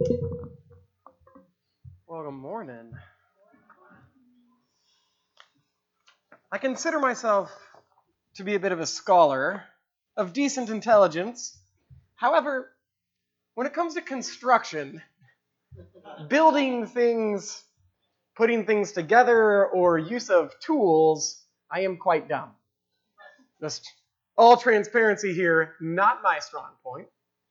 Well, good morning. I consider myself to be a bit of a scholar of decent intelligence. However, when it comes to construction, building things, putting things together, or use of tools, I am quite dumb. Just all transparency here, not my strong point.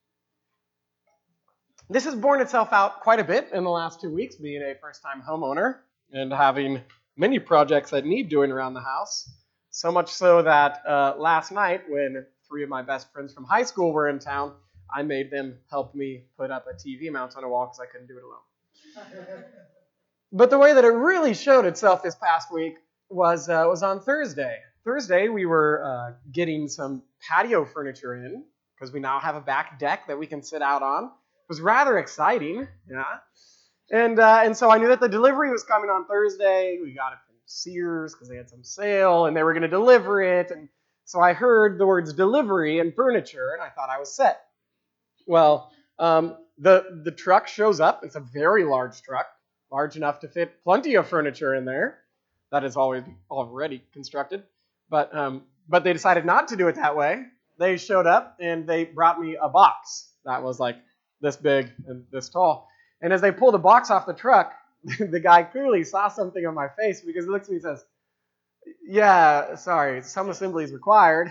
This has borne itself out quite a bit in the last 2 weeks, being a first-time homeowner and having many projects that need doing around the house. So much so that last night, when 3 of my best friends from high school were in town, I made them help me put up a TV mount on a wall because I couldn't do it alone. But the way that it really showed itself this past week was on Thursday. Thursday, we were getting some patio furniture in because we now have a back deck that we can sit out on. It was rather exciting, yeah. And so I knew that the delivery was coming on Thursday. We got it from Sears because they had some sale, and they were going to deliver it. And so I heard the words delivery and furniture, and I thought I was set. Well, the truck shows up. It's a very large truck, large enough to fit plenty of furniture in there. That is already constructed. But they decided not to do it that way. They showed up, and they brought me a box that was like this big and this tall. And as they pulled the box off the truck, the guy clearly saw something on my face because he looks at me and says, "Yeah, sorry, some assembly is required."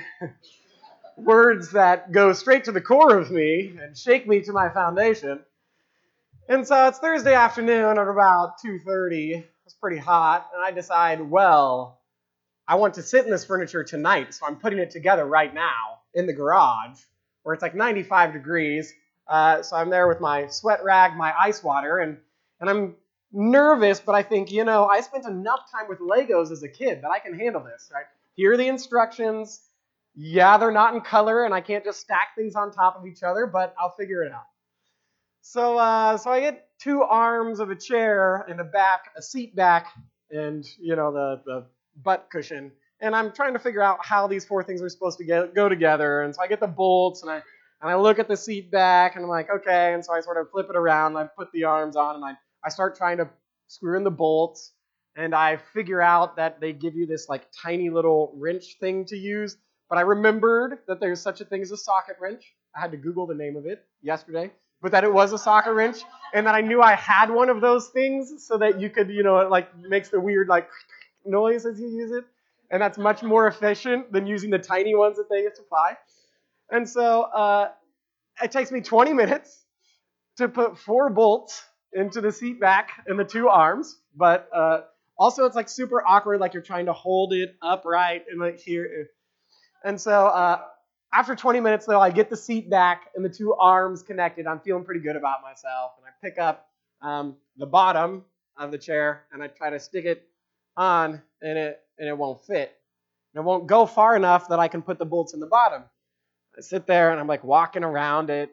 Words that go straight to the core of me and shake me to my foundation. And so it's Thursday afternoon at about 2:30. It's pretty hot, and I decide, well, I want to sit in this furniture tonight, so I'm putting it together right now in the garage where it's like 95 degrees. So I'm there with my sweat rag, my ice water, and I'm nervous, but I think, I spent enough time with Legos as a kid that I can handle this, right? Here are the instructions. Yeah, they're not in color, and I can't just stack things on top of each other, but I'll figure it out. So I get 2 arms of a chair and a seat back, and, the butt cushion. And I'm trying to figure out how these 4 things are supposed to go together. And so I get the bolts, and I look at the seat back, and I'm like, okay. And so I sort of flip it around, and I put the arms on, and I start trying to screw in the bolts. And I figure out that they give you this like tiny little wrench thing to use. But I remembered that there's such a thing as a socket wrench. I had to Google the name of it yesterday. But that it was a socket wrench. And that I knew I had one of those things so that you could, it like makes the weird like noise as you use it. And that's much more efficient than using the tiny ones that they supply. And so it takes me 20 minutes to put 4 bolts into the seat back and the 2 arms. But also it's like super awkward, like you're trying to hold it upright and like here. And so after 20 minutes, though, I get the seat back and the 2 arms connected. I'm feeling pretty good about myself. And I pick up the bottom of the chair and I try to stick it on, and it won't fit. And it won't go far enough that I can put the bolts in the bottom. I sit there and I'm like walking around it,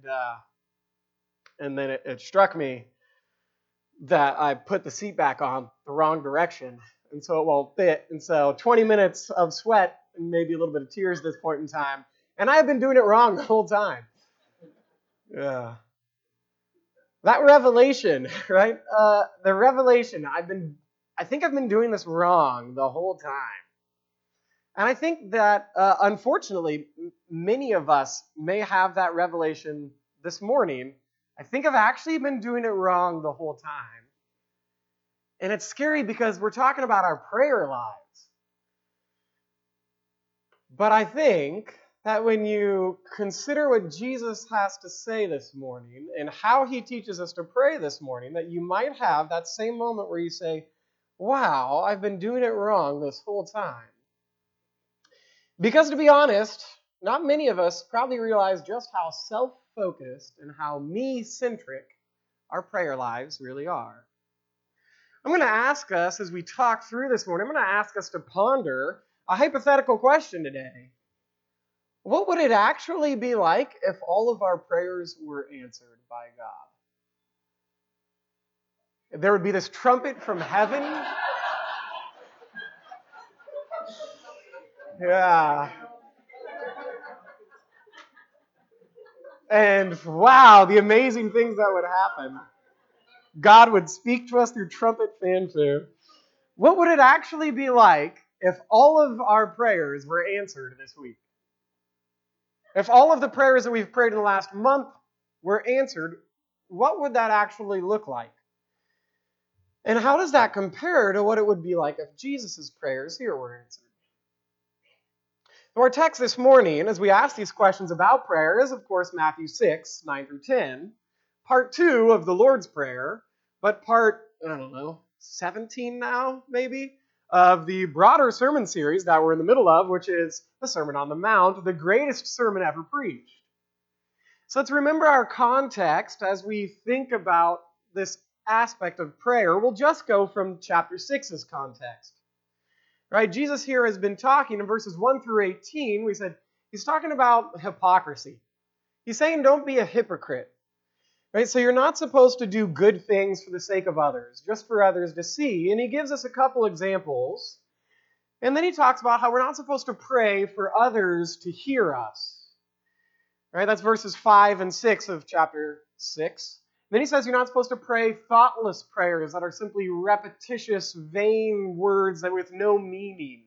and then it struck me that I put the seat back on the wrong direction, and so it won't fit. And so 20 minutes of sweat and maybe a little bit of tears at this point in time, and I have been doing it wrong the whole time. Yeah. That revelation, right? The revelation. I think I've been doing this wrong the whole time. And I think that, unfortunately, many of us may have that revelation this morning. I think I've actually been doing it wrong the whole time. And it's scary because we're talking about our prayer lives. But I think that when you consider what Jesus has to say this morning and how he teaches us to pray this morning, that you might have that same moment where you say, wow, I've been doing it wrong this whole time. Because to be honest, not many of us probably realize just how self-focused and how me-centric our prayer lives really are. I'm going to ask us, as we talk through this morning, I'm going to ask us to ponder a hypothetical question today. What would it actually be like if all of our prayers were answered by God? If there would be this trumpet from heaven. Yeah. And wow, the amazing things that would happen. God would speak to us through trumpet fanfare. What would it actually be like if all of our prayers were answered this week? If all of the prayers that we've prayed in the last month were answered, what would that actually look like? And how does that compare to what it would be like if Jesus' prayers here were answered? So our text this morning, as we ask these questions about prayer, is of course Matthew 6, 9 through 10, part 2 of the Lord's Prayer, but part, 17 now, maybe, of the broader sermon series that we're in the middle of, which is the Sermon on the Mount, the greatest sermon ever preached. So let's remember our context as we think about this aspect of prayer. We'll just go from chapter 6's context. Right? Jesus here has been talking in verses 1 through 18. We said he's talking about hypocrisy. He's saying don't be a hypocrite. Right? So you're not supposed to do good things for the sake of others, just for others to see. And he gives us a couple examples. And then he talks about how we're not supposed to pray for others to hear us. Right? That's verses 5 and 6 of chapter 6. Then he says you're not supposed to pray thoughtless prayers that are simply repetitious, vain words that with no meaning.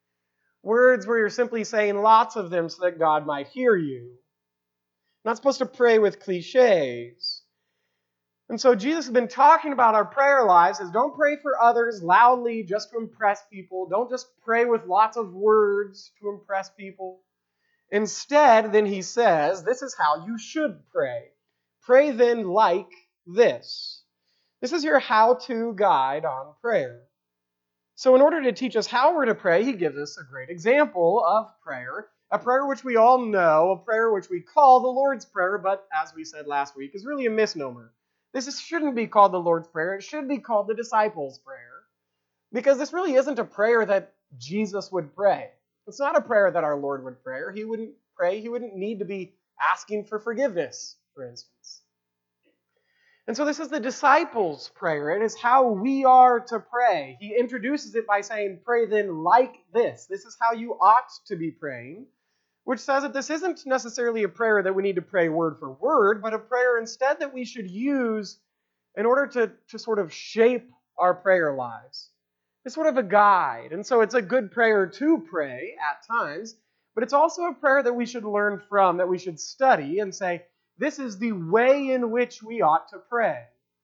Words where you're simply saying lots of them so that God might hear you. You're not supposed to pray with cliches. And so Jesus has been talking about our prayer lives as don't pray for others loudly just to impress people. Don't just pray with lots of words to impress people. Instead, then he says, this is how you should pray. Pray then like this. This is your how-to guide on prayer. So in order to teach us how we're to pray, he gives us a great example of prayer, a prayer which we all know, a prayer which we call the Lord's Prayer, but as we said last week, is really a misnomer. Shouldn't be called the Lord's Prayer. It should be called the Disciples' Prayer, because this really isn't a prayer that Jesus would pray. It's not a prayer that our Lord would pray. He wouldn't pray. He wouldn't need to be asking for forgiveness, for instance. And so this is the disciples' prayer. It is how we are to pray. He introduces it by saying, pray then like this. This is how you ought to be praying, which says that this isn't necessarily a prayer that we need to pray word for word, but a prayer instead that we should use in order to sort of shape our prayer lives. It's sort of a guide. And so it's a good prayer to pray at times, but it's also a prayer that we should learn from, that we should study and say, this is the way in which we ought to pray.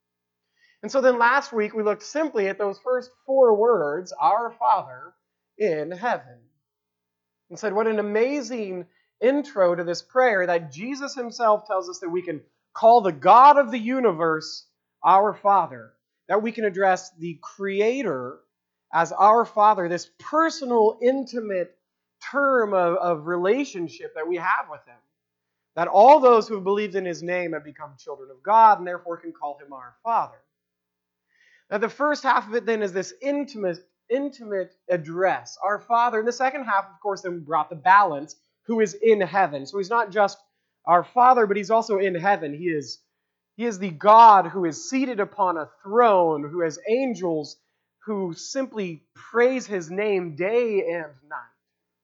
And so then last week we looked simply at those first 4 words, our Father in heaven. And said what an amazing intro to this prayer that Jesus himself tells us that we can call the God of the universe our Father. That we can address the Creator as our Father, this personal, intimate term of relationship that we have with him. That all those who have believed in his name have become children of God and therefore can call him our Father. Now the first half of it then is this intimate address, our Father. And the second half, of course, then brought the balance, who is in heaven. So he's not just our Father, but he's also in heaven. He is the God who is seated upon a throne, who has angels who simply praise his name day and night.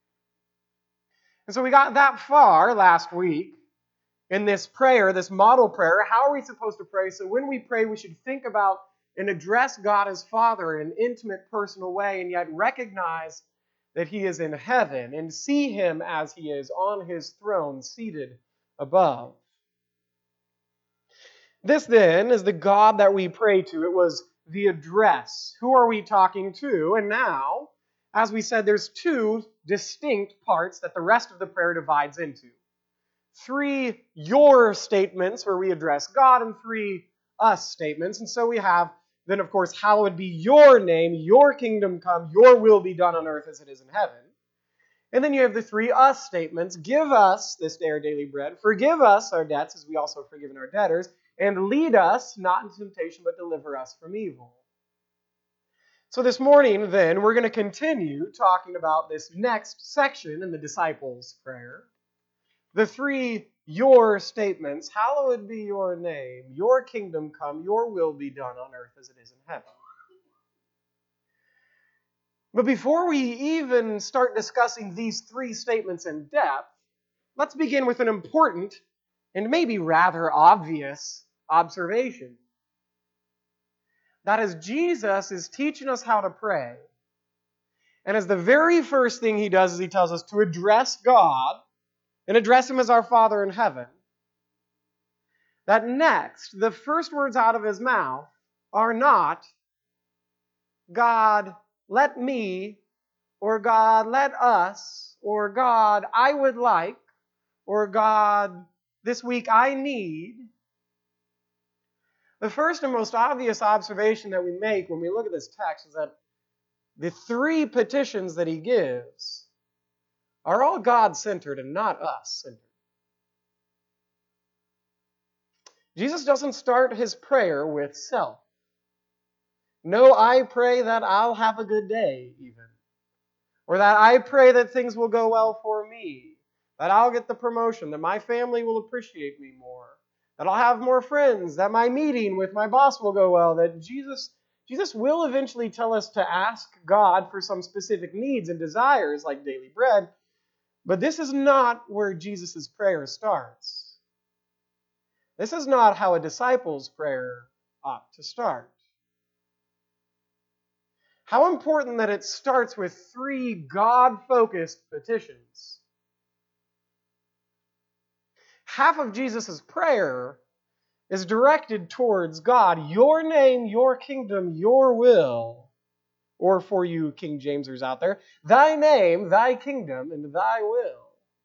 And so we got that far last week in this prayer, this model prayer. How are we supposed to pray? So when we pray, we should think about and address God as Father in an intimate, personal way, and yet recognize that he is in heaven and see him as he is on his throne, seated above. This then is the God that we pray to. It was the address. Who are we talking to? And now, as we said, there's 2 distinct parts that the rest of the prayer divides into. 3 your statements where we address God and 3 us statements. And so we have then, of course, hallowed be your name, your kingdom come, your will be done on earth as it is in heaven. And then you have the 3 us statements. Give us this day our daily bread. Forgive us our debts as we also have forgiven our debtors. And lead us not into temptation, but deliver us from evil. So this morning, then, we're going to continue talking about this next section in the disciples' prayer. The 3 your statements. Hallowed be your name. Your kingdom come. Your will be done on earth as it is in heaven. But before we even start discussing these 3 statements in depth, let's begin with an important and maybe rather obvious observation. That is, Jesus is teaching us how to pray. And as the very first thing he does is he tells us to address God and address him as our Father in heaven. That next, the first words out of his mouth are not, God, let me, or God, let us, or God, I would like, or God, this week I need. The first and most obvious observation that we make when we look at this text is that the three petitions that he gives are all God-centered and not us-centered. Jesus doesn't start his prayer with self. No, I pray that I'll have a good day, even. Or that I pray that things will go well for me. That I'll get the promotion, that my family will appreciate me more. That I'll have more friends, that my meeting with my boss will go well, that Jesus will eventually tell us to ask God for some specific needs and desires like daily bread. But this is not where Jesus' prayer starts. This is not how a disciple's prayer ought to start. How important that it starts with three God-focused petitions. Half of Jesus' prayer is directed towards God, your name, your kingdom, your will. Or for you King Jamesers out there, thy name, thy kingdom, and thy will.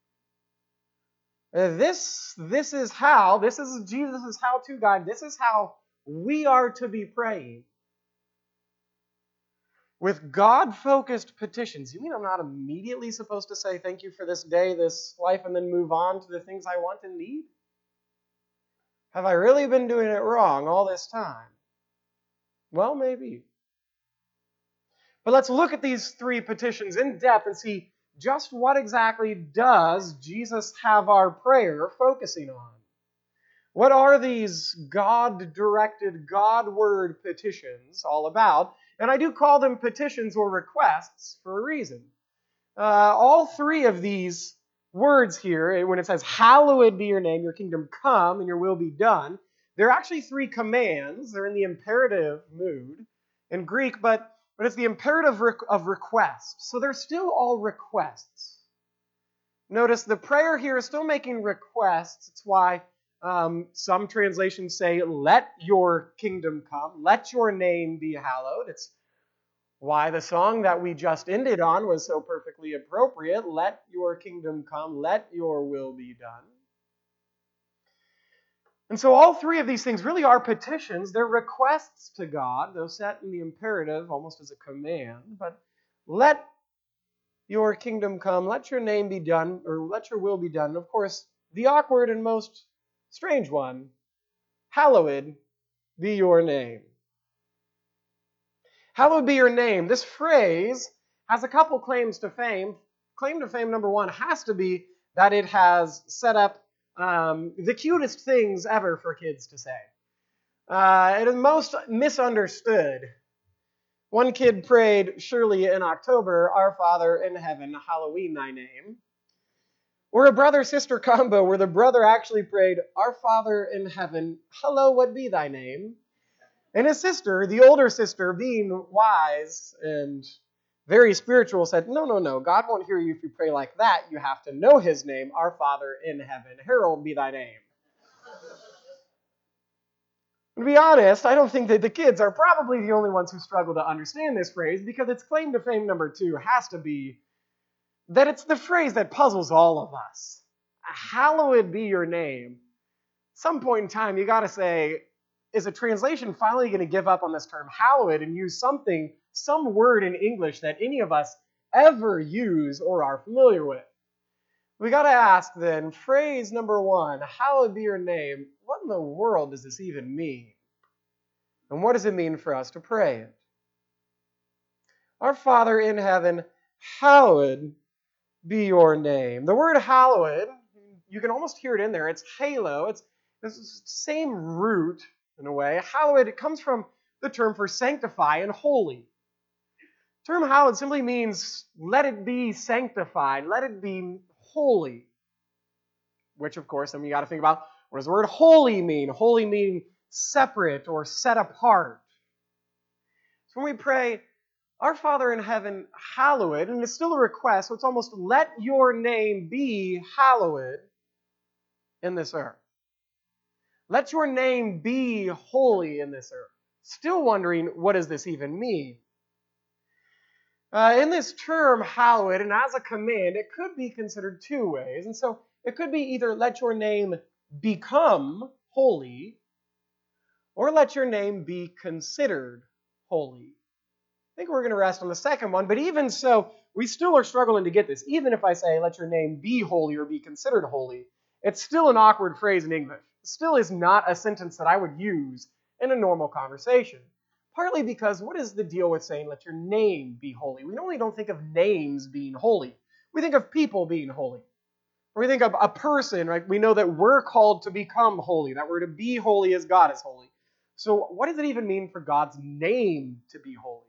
This is Jesus' how-to guide. This is how we are to be praying. With God-focused petitions. You mean I'm not immediately supposed to say thank you for this day, this life, and then move on to the things I want and need? Have I really been doing it wrong all this time? Well, maybe. But let's look at these three petitions in depth and see just what exactly does Jesus have our prayer focusing on. What are these God-directed, God-word petitions all about? And I do call them petitions or requests for a reason. All three of these words here, when it says, hallowed be your name, your kingdom come, and your will be done, they're actually three commands. They're in the imperative mood in Greek, but it's the imperative of request. So they're still all requests. Notice the prayer here is still making requests. It's why some translations say, let your kingdom come, let your name be hallowed. It's why the song that we just ended on was so perfectly appropriate. Let your kingdom come, let your will be done. And so all three of these things really are petitions. They're requests to God, though set in the imperative almost as a command. But let your kingdom come, let your name be done, or let your will be done. And of course, the awkward and most strange one, hallowed be your name. Hallowed be your name. This phrase has a couple claims to fame. Claim to fame number one has to be that it has set up the cutest things ever for kids to say. It is most misunderstood. One kid prayed, surely in October, Our Father in heaven, hallowed thy name. Or a brother-sister combo where the brother actually prayed, Our Father in heaven, hallowed be thy name. And his sister, the older sister, being wise and very spiritual, said, no, God won't hear you if you pray like that. You have to know his name, Our Father in heaven, hallowed be thy name. To be honest, I don't think that the kids are probably the only ones who struggle to understand this phrase, because its claim to fame number two has to be that it's the phrase that puzzles all of us. Hallowed be your name. At some point in time, you got to say, is a translation finally going to give up on this term hallowed and use some word in English that any of us ever use or are familiar with? We got to ask then, phrase number one, hallowed be your name. What in the world does this even mean? And what does it mean for us to pray it? Our Father in heaven, hallowed be your name. The word hallowed, you can almost hear it in there. It's halo. It's the same root in a way. Hallowed, it comes from the term for sanctify and holy. The term hallowed simply means let it be sanctified, let it be holy. Which, of course, you got to think about What does the word holy mean? Holy meaning separate or set apart. So when we pray, our Father in heaven, hallowed, and it's still a request, so it's almost let your name be hallowed in this earth. Let your name be holy in this earth. Still wondering, what does this even mean? In this term, hallowed, and as a command, it could be considered two ways. And so it could be either let your name become holy, or let your name be considered holy. I think we're going to rest on the second one, but even so, we still are struggling to get this. Even if I say, let your name be holy or be considered holy, it's still an awkward phrase in English. It still is not a sentence that I would use in a normal conversation. Partly because what is the deal with saying, let your name be holy? We normally don't think of names being holy. We think of people being holy. Or we think of a person, right? We know that we're called to become holy, that we're to be holy as God is holy. So what does it even mean for God's name to be holy?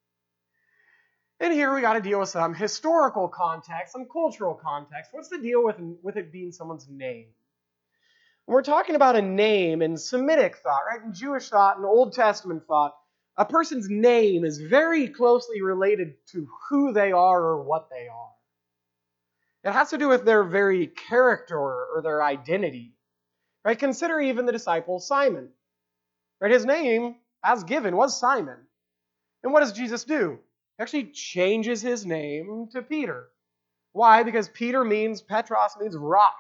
And here we got to deal with some historical context, some cultural context. What's the deal with it being someone's name? When we're talking about a name in Semitic thought, right, in Jewish thought, in Old Testament thought, a person's name is very closely related to who they are or what they are. It has to do with their very character or their identity. Right? Consider even the disciple Simon. Right? His name, as given, was Simon. And what does Jesus do? He actually changes his name to Peter. Why? Because Petros means rock.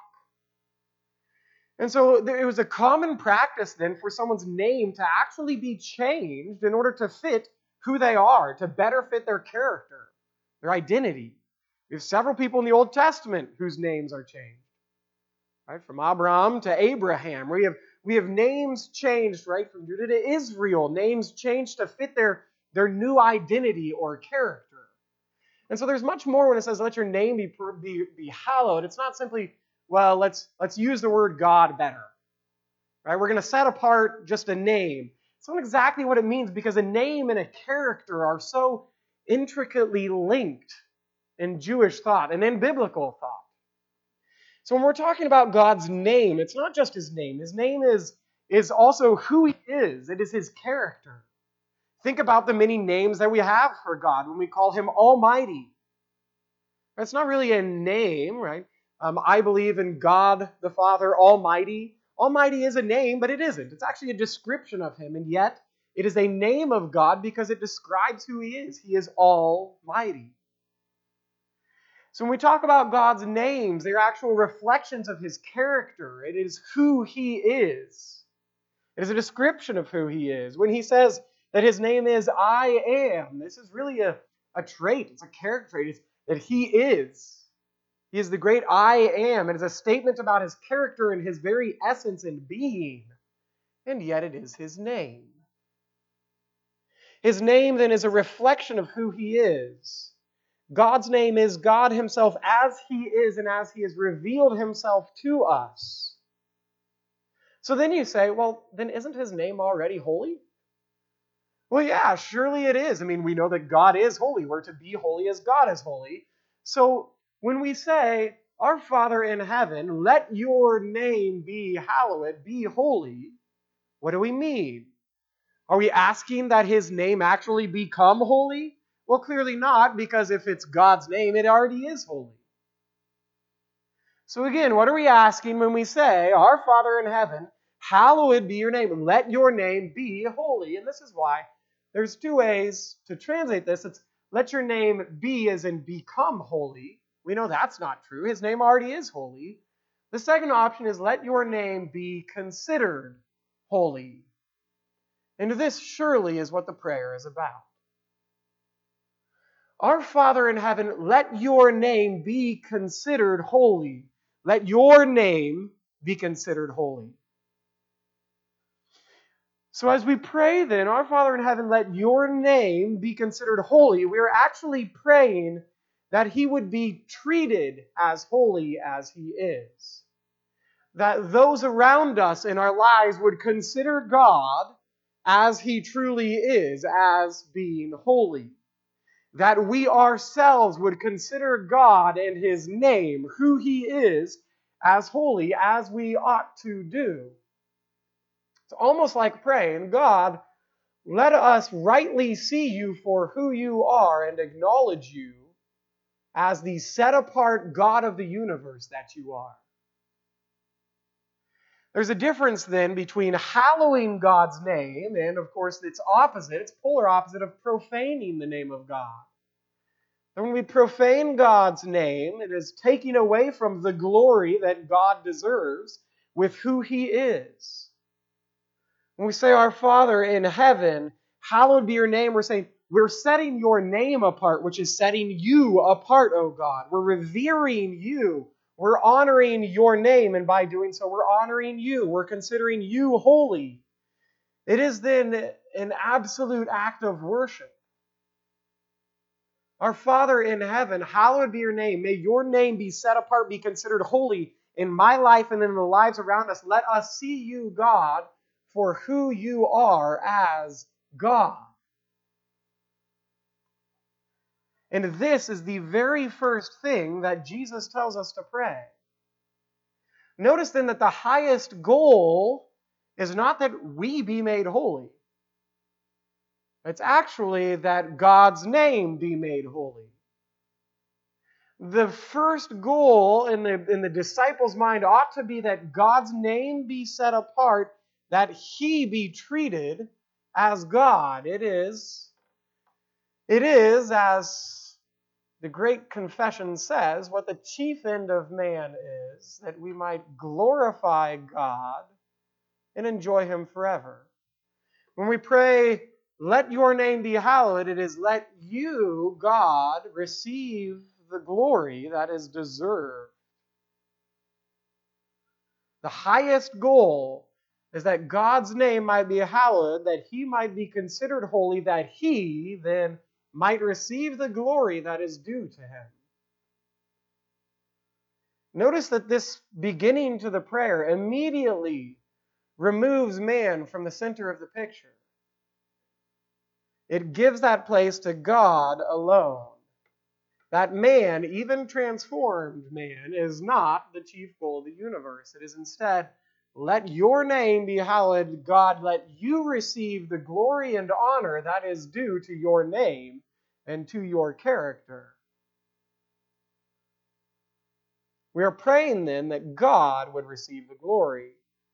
And so it was a common practice then for someone's name to actually be changed in order to fit who they are, to better fit their character, their identity. We have several people in the Old Testament whose names are changed. Right? From Abraham to Abraham. We have names changed, right? From Judah to Israel. Names changed to fit their new identity or character. And so there's much more when it says, let your name be hallowed. It's not simply, well, let's use the word God better. Right? We're going to set apart just a name. It's not exactly what it means because a name and a character are so intricately linked in Jewish thought and in biblical thought. So when we're talking about God's name, it's not just his name. His name is also who he is. It is his character. Think about the many names that we have for God when we call him Almighty. It's not really a name, right? I believe in God the Father Almighty. Almighty is a name, but it isn't. It's actually a description of him, and yet it is a name of God because it describes who he is. He is Almighty. So when we talk about God's names, they're actual reflections of his character. It is who he is. It is a description of who he is. When he says that his name is I am, this is really a trait. It's a character trait. It's that he is. He is the great I am. It is a statement about his character and his very essence and being. And yet it is his name. His name then is a reflection of who he is. God's name is God himself as he is and as he has revealed himself to us. So then you say, well, then isn't his name already holy? Well, yeah, surely it is. I mean, we know that God is holy. We're to be holy as God is holy. So when we say, our Father in heaven, let your name be hallowed, be holy, what do we mean? Are we asking that his name actually become holy? Well, clearly not, because if it's God's name, it already is holy. So again, what are we asking when we say, our Father in heaven, hallowed be your name, let your name be holy? And this is why there's two ways to translate this. It's let your name be as in become holy. We know that's not true. His name already is holy. The second option is let your name be considered holy. And this surely is what the prayer is about. Our Father in heaven, let your name be considered holy. Let your name be considered holy. So as we pray then, our Father in heaven, let your name be considered holy, we are actually praying that he would be treated as holy as he is. That those around us in our lives would consider God as he truly is, as being holy. That we ourselves would consider God and his name, who he is, as holy as we ought to do. It's almost like praying, God, let us rightly see you for who you are and acknowledge you as the set-apart God of the universe that you are. There's a difference then between hallowing God's name and, of course, its opposite, its polar opposite of profaning the name of God. And when we profane God's name, it is taking away from the glory that God deserves with who He is. When we say, Our Father in heaven, hallowed be your name, we're saying, we're setting your name apart, which is setting you apart, O God. We're revering you. We're honoring your name, and by doing so, we're honoring you. We're considering you holy. It is then an absolute act of worship. Our Father in heaven, hallowed be your name. May your name be set apart, be considered holy in my life and in the lives around us. Let us see you, God, for who you are as God. And this is the very first thing that Jesus tells us to pray. Notice then that the highest goal is not that we be made holy. It's actually that God's name be made holy. The first goal in the disciples' mind ought to be that God's name be set apart, that He be treated as God. It is, as the Great Confession says, what the chief end of man is, that we might glorify God and enjoy Him forever. When we pray, let your name be hallowed, it is let you, God, receive the glory that is deserved. The highest goal is that God's name might be hallowed, that He might be considered holy, that He then might receive the glory that is due to Him. Notice that this beginning to the prayer immediately removes man from the center of the picture. It gives that place to God alone. That man, even transformed man, is not the chief goal of the universe. It is instead, let your name be hallowed, God, let you receive the glory and honor that is due to your name and to your character. We are praying then that God would receive the glory.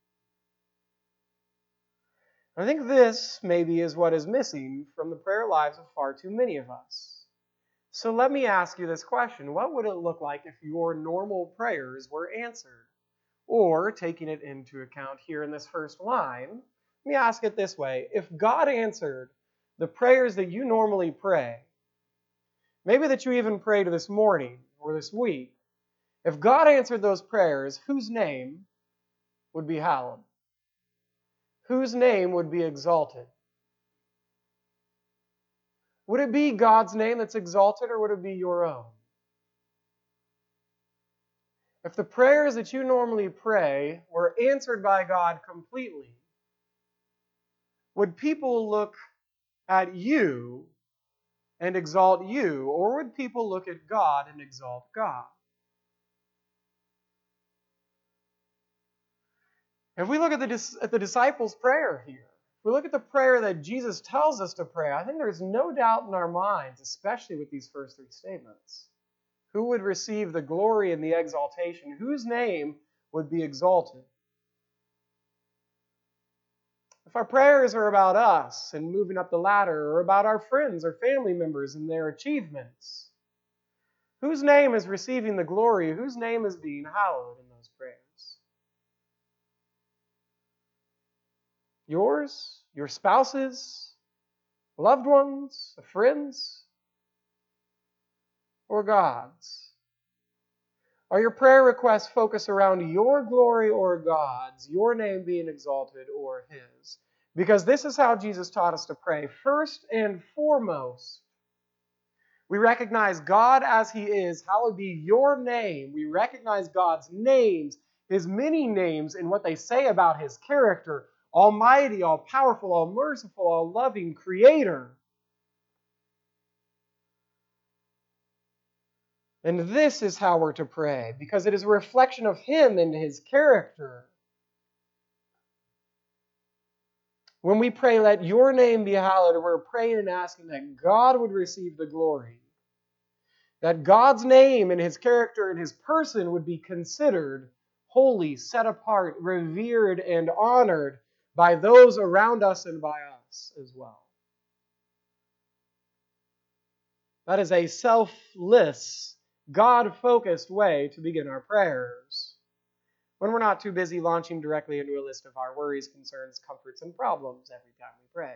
I think this maybe is what is missing from the prayer lives of far too many of us. So let me ask you this question. What would it look like if your normal prayers were answered? Or, taking it into account here in this first line, let me ask it this way. If God answered the prayers that you normally pray, maybe that you even prayed this morning or this week, if God answered those prayers, whose name would be hallowed? Whose name would be exalted? Would it be God's name that's exalted, or would it be your own? If the prayers that you normally pray were answered by God completely, would people look at you and exalt you, or would people look at God and exalt God? If we look at the disciples' prayer here, if we look at the prayer that Jesus tells us to pray, I think there's no doubt in our minds, especially with these first three statements, who would receive the glory and the exaltation, whose name would be exalted. If our prayers are about us and moving up the ladder, or about our friends or family members and their achievements, whose name is receiving the glory? Whose name is being hallowed in those prayers? Yours? Your spouse's? Loved ones? Friends? Or God's? Are your prayer requests focused around your glory or God's, your name being exalted or His? Because this is how Jesus taught us to pray. First and foremost, we recognize God as He is. Hallowed be your name. We recognize God's names, His many names, and what they say about His character. Almighty, all-powerful, all-merciful, all-loving, Creator. And this is how we're to pray, because it is a reflection of Him and His character. When we pray, let your name be hallowed, we're praying and asking that God would receive the glory. That God's name and His character and His person would be considered holy, set apart, revered, and honored by those around us and by us as well. That is a selfless, God-focused way to begin our prayers, when we're not too busy launching directly into a list of our worries, concerns, comforts, and problems every time we pray.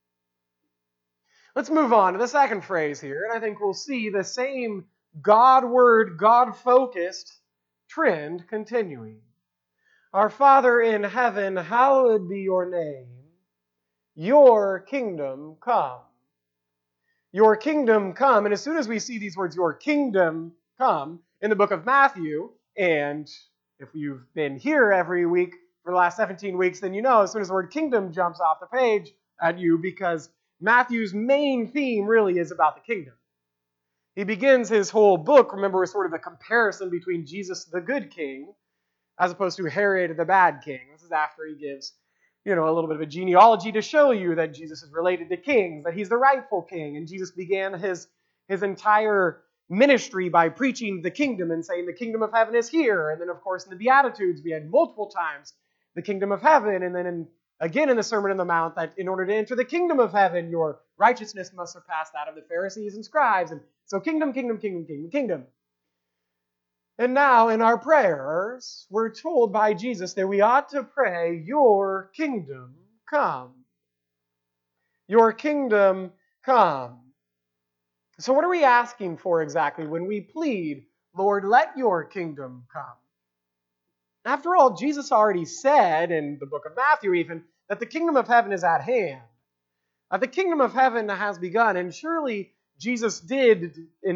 Let's move on to the second phrase here, and I think we'll see the same God-word, God-focused trend continuing. Our Father in heaven, hallowed be your name. Your kingdom come. Your kingdom come. And as soon as we see these words, your kingdom come, in the book of Matthew, and if you've been here every week for the last 17 weeks, then you know as soon as the word kingdom jumps off the page at you, because Matthew's main theme really is about the kingdom. He begins his whole book, remember, with sort of a comparison between Jesus the good king as opposed to Herod the bad king. This is after he gives, a little bit of a genealogy to show you that Jesus is related to kings, that he's the rightful king. And Jesus began his entire ministry by preaching the kingdom and saying the kingdom of heaven is here. And then, of course, in the Beatitudes, we had multiple times the kingdom of heaven. And then again in the Sermon on the Mount, that in order to enter the kingdom of heaven, your righteousness must surpass that of the Pharisees and scribes. And so kingdom, kingdom, kingdom, kingdom, kingdom. And now in our prayers, we're told by Jesus that we ought to pray, your kingdom come. Your kingdom come. So what are we asking for exactly when we plead, Lord, let your kingdom come? After all, Jesus already said in the book of Matthew even, that the kingdom of heaven is at hand. The kingdom of heaven has begun, and surely Jesus did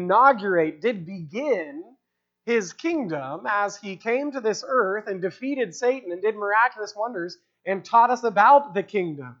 begin his kingdom as he came to this earth and defeated Satan and did miraculous wonders and taught us about the kingdom.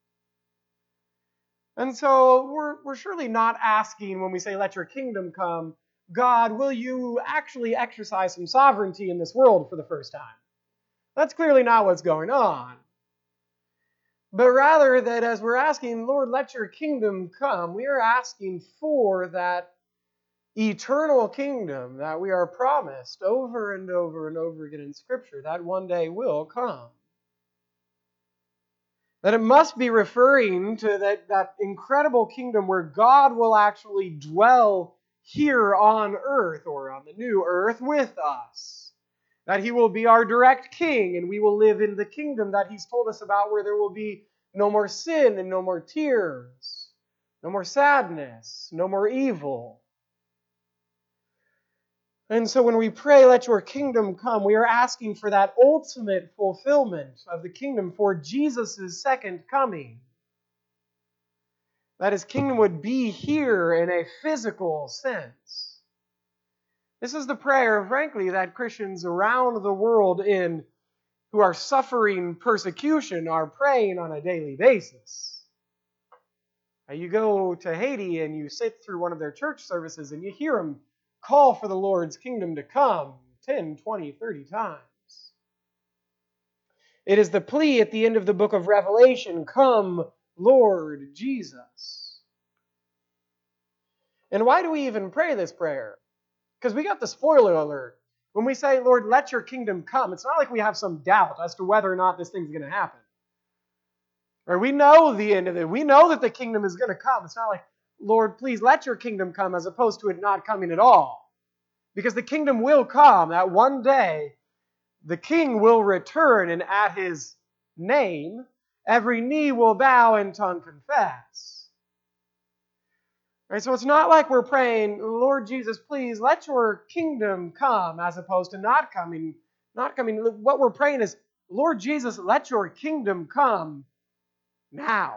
And so we're surely not asking when we say, let your kingdom come, God, will you actually exercise some sovereignty in this world for the first time? That's clearly not what's going on. But rather that as we're asking, Lord, let your kingdom come, we are asking for that eternal kingdom that we are promised over and over and over again in Scripture that one day will come. That it must be referring to that incredible kingdom where God will actually dwell here on earth or on the new earth with us. That he will be our direct king and we will live in the kingdom that he's told us about, where there will be no more sin and no more tears, no more sadness, no more evil. And so when we pray, let your kingdom come, we are asking for that ultimate fulfillment of the kingdom, for Jesus' second coming. That his kingdom would be here in a physical sense. This is the prayer, frankly, that Christians around the world who are suffering persecution are praying on a daily basis. You go to Haiti and you sit through one of their church services and you hear them call for the Lord's kingdom to come 10, 20, 30 times. It is the plea at the end of the book of Revelation, come, Lord Jesus. And why do we even pray this prayer? Because we got the spoiler alert. When we say, Lord, let your kingdom come, it's not like we have some doubt as to whether or not this thing's going to happen. Or we know the end of it. We know that the kingdom is going to come. It's not like, Lord, please let your kingdom come, as opposed to it not coming at all. Because the kingdom will come, that one day the king will return, and at his name every knee will bow and tongue confess. Right, so it's not like we're praying, Lord Jesus, please let your kingdom come, as opposed to not coming. What we're praying is, Lord Jesus, let your kingdom come now.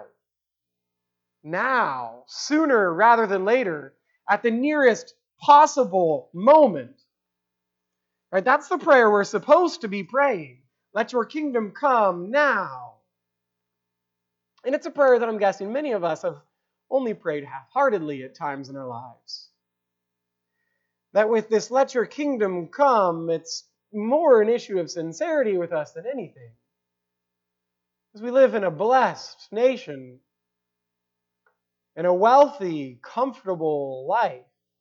Now, sooner rather than later, at the nearest possible moment. Right? That's the prayer we're supposed to be praying. Let your kingdom come now. And it's a prayer that I'm guessing many of us have only prayed half-heartedly at times in our lives. that with this "let your kingdom come," it's more an issue of sincerity with us than anything. Because we live in a blessed nation, in a wealthy, comfortable life.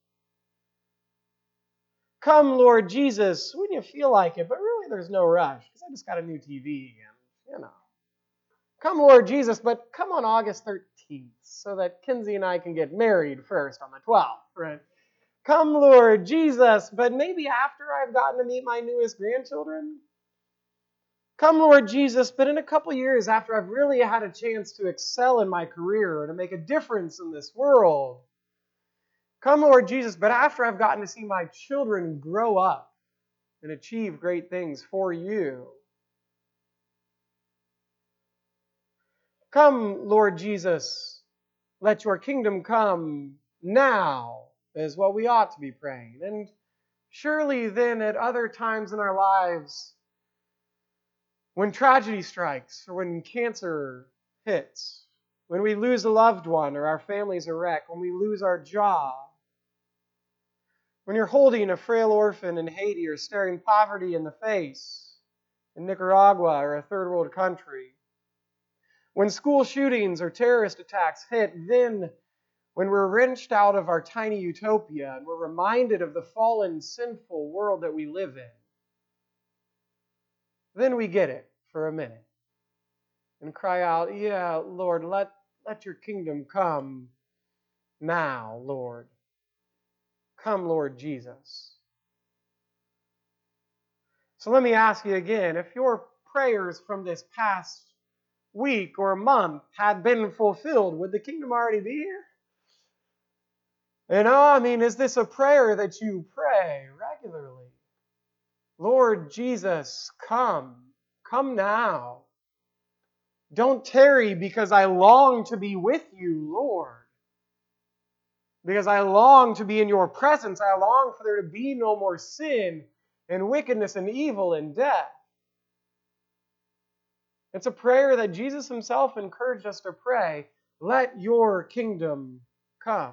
Come, Lord Jesus, when you feel like it, but really there's no rush, because I just got a new TV and, Come, Lord Jesus, but come on August 13th, so that Kinsey and I can get married first on the 12th, right? Come, Lord Jesus, but maybe after I've gotten to meet my newest grandchildren. Come, Lord Jesus, but in a couple years after I've really had a chance to excel in my career or to make a difference in this world. Come, Lord Jesus, but after I've gotten to see my children grow up and achieve great things for you. Come, Lord Jesus, let your kingdom come now, is what we ought to be praying. And surely then at other times in our lives, when tragedy strikes, or when cancer hits, when we lose a loved one or our family's a wreck, when we lose our job, when you're holding a frail orphan in Haiti or staring poverty in the face in Nicaragua or a third world country, when school shootings or terrorist attacks hit, then when we're wrenched out of our tiny utopia and we're reminded of the fallen, sinful world that we live in, then we get it for a minute and cry out, yeah, Lord, let your kingdom come now, Lord. Come, Lord Jesus. So let me ask you again, if your prayers from this past week or month had been fulfilled, would the kingdom already be here? Is this a prayer that you pray regularly? Lord Jesus, come. Come now. Don't tarry because I long to be with you, Lord. Because I long to be in your presence. I long for there to be no more sin and wickedness and evil and death. It's a prayer that Jesus himself encouraged us to pray. Let your kingdom come.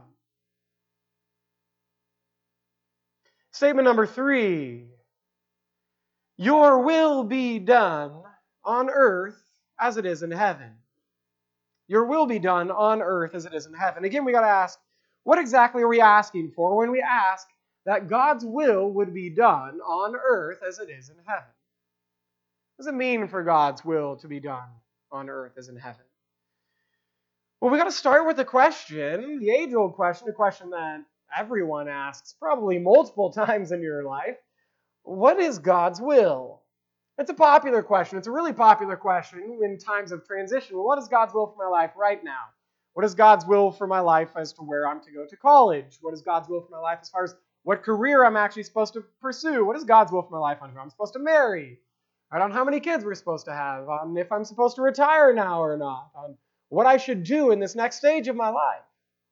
Statement number 3. Your will be done on earth as it is in heaven. Your will be done on earth as it is in heaven. Again, we got to ask, what exactly are we asking for when we ask that God's will would be done on earth as it is in heaven? What does it mean for God's will to be done on earth as in heaven? Well, we got to start with the question, the age-old question, a question that everyone asks probably multiple times in your life. What is God's will? It's a popular question. It's a really popular question in times of transition. Well, what is God's will for my life right now? What is God's will for my life as to where I'm to go to college? What is God's will for my life as far as what career I'm actually supposed to pursue? What is God's will for my life on who I'm supposed to marry? On how many kids we're supposed to have? On if I'm supposed to retire now or not? On what I should do in this next stage of my life?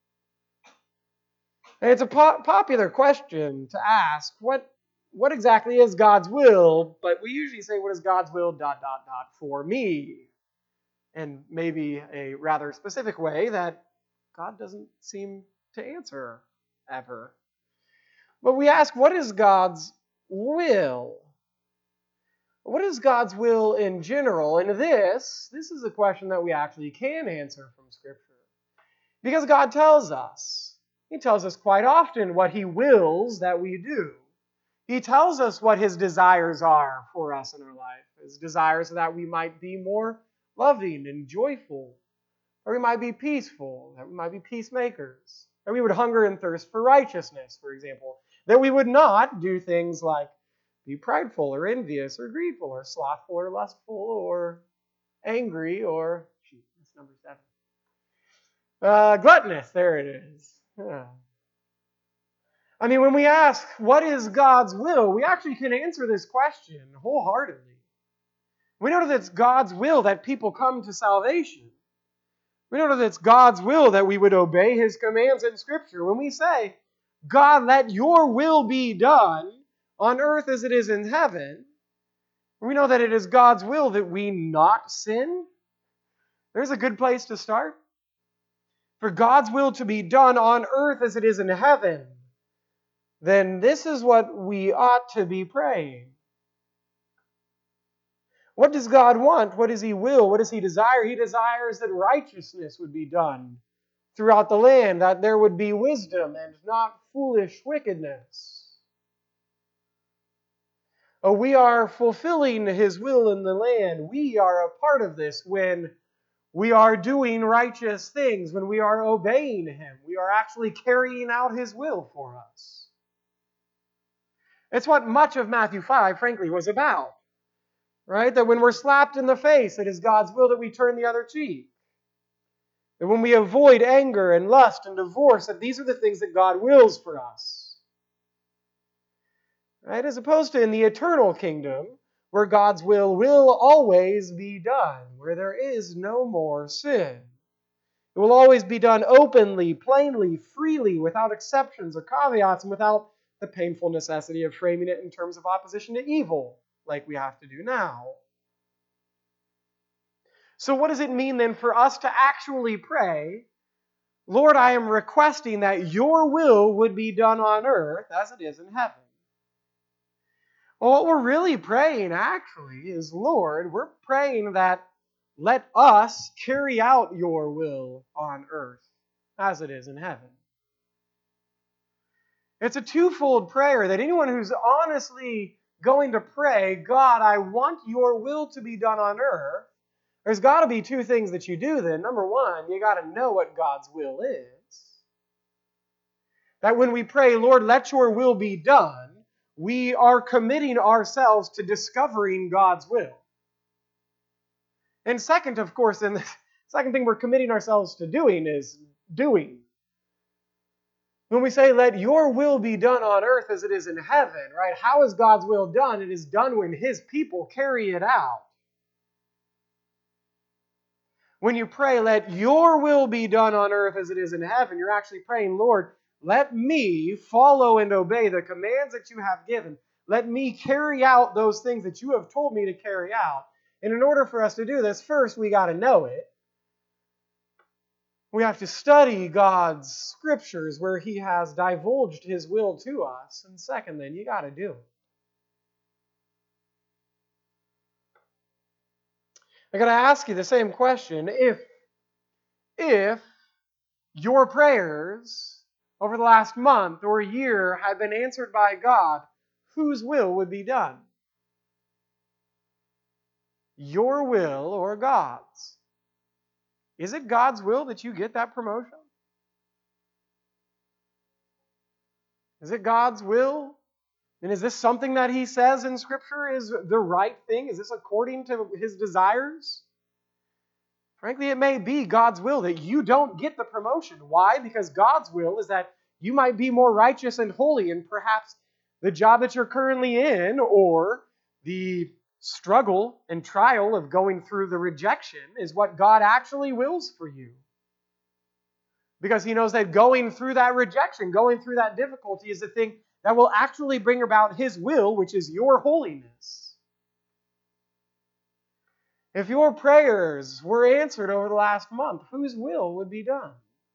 And it's a popular question to ask. What exactly is God's will? But we usually say, what is God's will, ... for me? And maybe a rather specific way that God doesn't seem to answer ever. But we ask, what is God's will? What is God's will in general? And this is a question that we actually can answer from Scripture. Because God tells us. He tells us quite often what He wills that we do. He tells us what His desires are for us in our life. His desires that we might be more loving and joyful, or we might be peaceful, that we might be peacemakers, that we would hunger and thirst for righteousness, for example, that we would not do things like be prideful or envious or greedful or slothful or lustful or angry or, that's number 7. Gluttonous, there it is. Yeah. When we ask, what is God's will, we actually can answer this question wholeheartedly. We know that it's God's will that people come to salvation. We know that it's God's will that we would obey His commands in Scripture. When we say, God, let your will be done on earth as it is in heaven, we know that it is God's will that we not sin. There's a good place to start. For God's will to be done on earth as it is in heaven. then this is what we ought to be praying. What does God want? What does He will? What does He desire? He desires that righteousness would be done throughout the land, that there would be wisdom and not foolish wickedness. Oh, we are fulfilling His will in the land. We are a part of this when we are doing righteous things, when we are obeying Him. We are actually carrying out His will for us. It's what much of Matthew 5, frankly, was about. Right? That when we're slapped in the face, it is God's will that we turn the other cheek. That when we avoid anger and lust and divorce, that these are the things that God wills for us. Right? As opposed to in the eternal kingdom, where God's will always be done, where there is no more sin. It will always be done openly, plainly, freely, without exceptions or caveats, and without the painful necessity of framing it in terms of opposition to evil, like we have to do now. So what does it mean then for us to actually pray, Lord, I am requesting that your will would be done on earth as it is in heaven? Well, what we're really praying actually is, Lord, we're praying that let us carry out your will on earth as it is in heaven. It's a twofold prayer that anyone who's honestly going to pray, God, I want your will to be done on earth, there's got to be two things that you do then. Number one, you got to know what God's will is. That when we pray, Lord, let your will be done, we are committing ourselves to discovering God's will. And second, of course, and the second thing we're committing ourselves to doing is doing. When we say, let your will be done on earth as it is in heaven, right? How is God's will done? It is done when His people carry it out. When you pray, let your will be done on earth as it is in heaven, you're actually praying, Lord, let me follow and obey the commands that you have given. Let me carry out those things that you have told me to carry out. And in order for us to do this, first we got to know it. We have to study God's scriptures where He has divulged His will to us. And second, then, you got to do it. I got to ask you the same question. If your prayers over the last month or year had been answered by God, whose will would be done? Your will or God's? Is it God's will that you get that promotion? Is it God's will? And is this something that He says in Scripture is the right thing? Is this according to His desires? Frankly, it may be God's will that you don't get the promotion. Why? Because God's will is that you might be more righteous and holy, and perhaps the job that you're currently in or the struggle and trial of going through the rejection is what God actually wills for you. Because He knows that going through that rejection, going through that difficulty is the thing that will actually bring about His will, which is your holiness. If your prayers were answered over the last month, whose will would be done?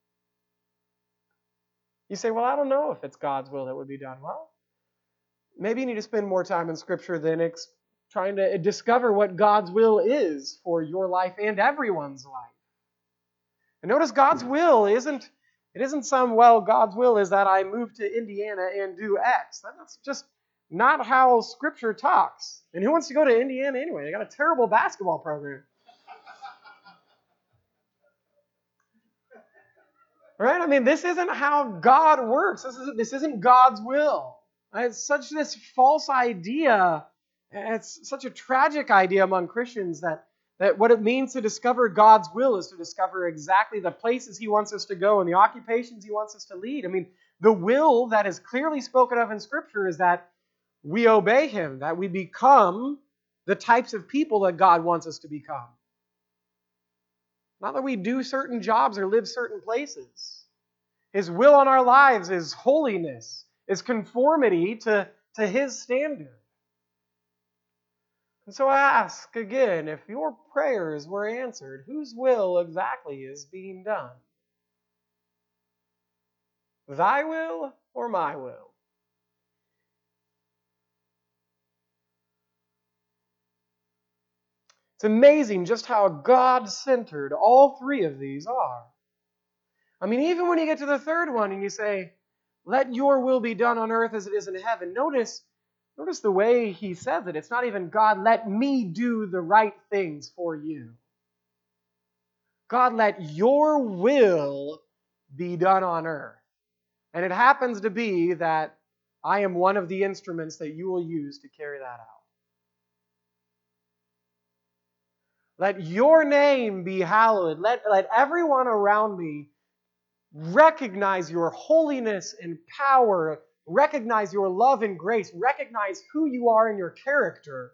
You say, well, I don't know if it's God's will that would be done. Well, maybe you need to spend more time in Scripture than trying to discover what God's will is for your life and everyone's life. And notice God's will isn't some, well, God's will is that I move to Indiana and do X. That's just not how Scripture talks. And who wants to go to Indiana anyway? They got a terrible basketball program. Right? I mean, this isn't how God works. This isn't God's will. It's such this false idea. It's such a tragic idea among Christians that what it means to discover God's will is to discover exactly the places He wants us to go and the occupations He wants us to lead. I mean, the will that is clearly spoken of in Scripture is that we obey Him, that we become the types of people that God wants us to become. Not that we do certain jobs or live certain places. His will on our lives is holiness, is conformity to His standard. And so I ask again, if your prayers were answered, whose will exactly is being done? Thy will or my will? It's amazing just how God-centered all three of these are. I mean, even when you get to the third one and you say, let your will be done on earth as it is in heaven, notice the way he says it. It's not even, God, let me do the right things for you. God, let your will be done on earth. And it happens to be that I am one of the instruments that you will use to carry that out. Let your name be hallowed. Let everyone around me recognize your holiness and power. Recognize your love and grace. Recognize who you are in your character.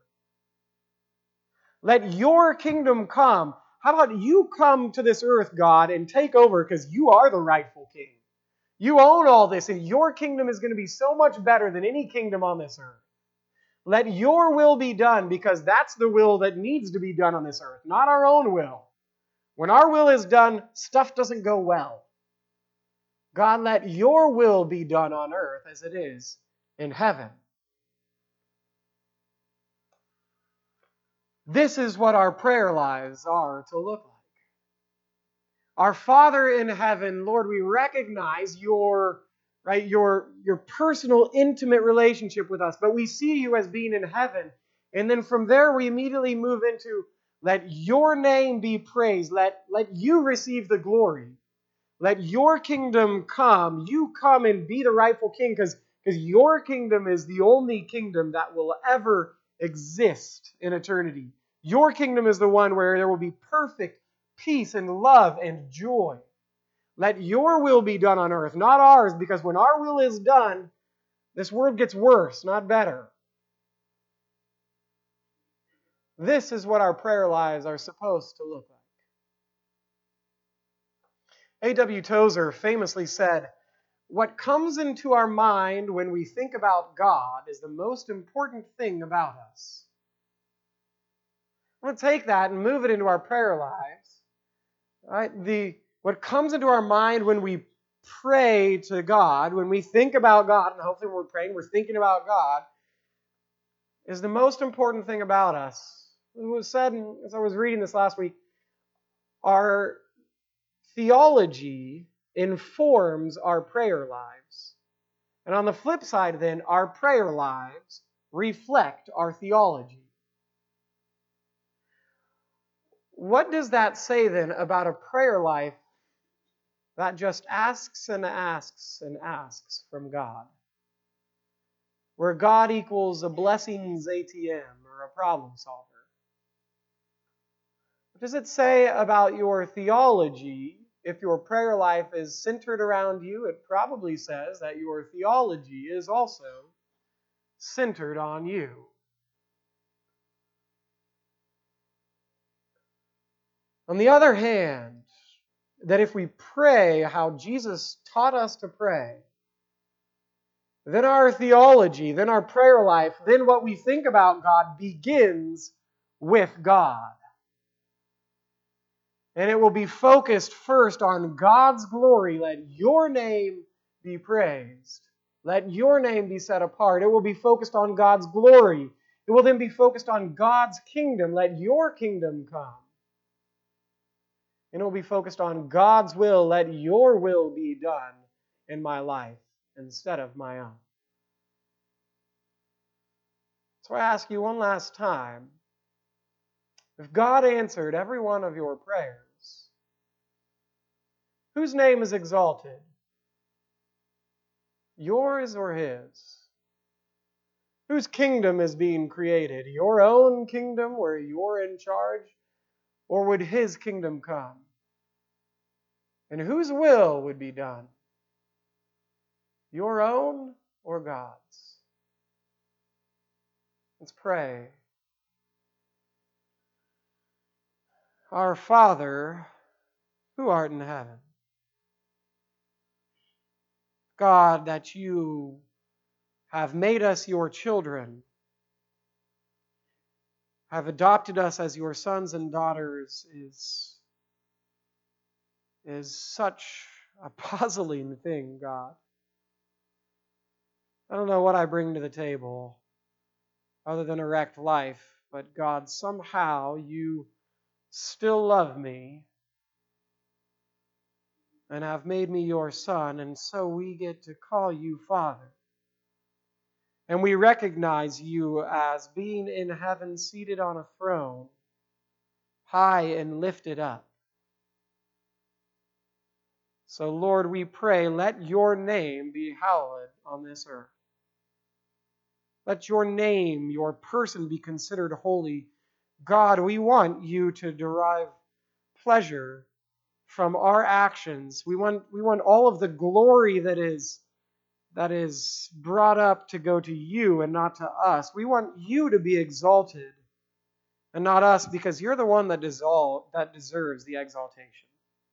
Let your kingdom come. How about you come to this earth, God, and take over because you are the rightful king. You own all this, and your kingdom is going to be so much better than any kingdom on this earth. Let your will be done because that's the will that needs to be done on this earth, not our own will. When our will is done, stuff doesn't go well. God, let your will be done on earth as it is in heaven. This is what our prayer lives are to look like. Our Father in heaven, Lord, we recognize your personal, intimate relationship with us, but we see you as being in heaven. And then from there we immediately move into, let your name be praised. Let you receive the glory. Let your kingdom come. You come and be the rightful king because your kingdom is the only kingdom that will ever exist in eternity. Your kingdom is the one where there will be perfect peace and love and joy. Let your will be done on earth, not ours, because when our will is done, this world gets worse, not better. This is what our prayer lives are supposed to look like. A.W. Tozer famously said, what comes into our mind when we think about God is the most important thing about us. I'm going to take that and move it into our prayer lives. Right? What comes into our mind when we pray to God, when we think about God, and hopefully when we're praying, we're thinking about God, is the most important thing about us. It was said, as I was reading this last week, our theology informs our prayer lives. And on the flip side, then, our prayer lives reflect our theology. What does that say, then, about a prayer life that just asks and asks and asks from God? Where God equals a blessings ATM or a problem solver. What does it say about your theology? If your prayer life is centered around you, it probably says that your theology is also centered on you. On the other hand, that if we pray how Jesus taught us to pray, then our theology, then our prayer life, then what we think about God begins with God. And it will be focused first on God's glory. Let your name be praised. Let your name be set apart. It will be focused on God's glory. It will then be focused on God's kingdom. Let your kingdom come. And it will be focused on God's will. Let your will be done in my life instead of my own. So I ask you one last time, if God answered every one of your prayers, whose name is exalted? Yours or His? Whose kingdom is being created? Your own kingdom where you're in charge? Or would His kingdom come? And whose will would be done? Your own or God's? Let's pray. Our Father, who art in heaven, God, that you have made us your children, have adopted us as your sons and daughters is such a puzzling thing, God. I don't know what I bring to the table other than a wrecked life, But God, somehow you still love me and have made me your son, and so we get to call you Father. And we recognize you as being in heaven, seated on a throne, high and lifted up. So, Lord, we pray, let your name be hallowed on this earth. Let your name, your person be considered holy. God, we want you to derive pleasure from our actions. We want all of the glory that is brought up to go to you and not to us. We want you to be exalted and not us, because you're the one that deserves the exaltation.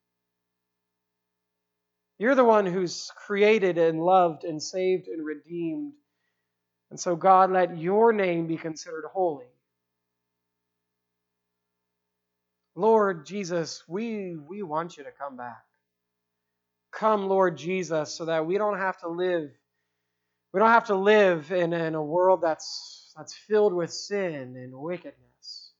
You're the one who's created and loved and saved and redeemed. And so, God, let your name be considered holy. Lord Jesus, we want you to come back. Come, Lord Jesus, so that we don't have to live in a world that's filled with sin and wickedness.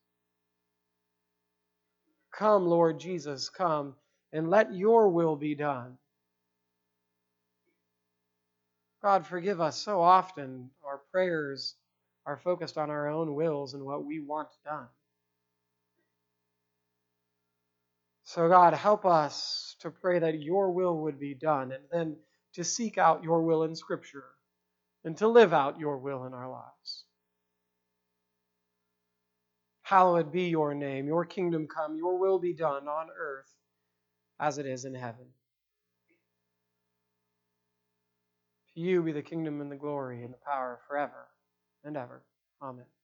Come, Lord Jesus, come, and let your will be done. God, forgive us. So often our prayers are focused on our own wills and what we want done. So God, help us to pray that your will would be done, and then to seek out your will in Scripture and to live out your will in our lives. Hallowed be your name, your kingdom come, your will be done on earth as it is in heaven. To you be the kingdom and the glory and the power forever and ever. Amen.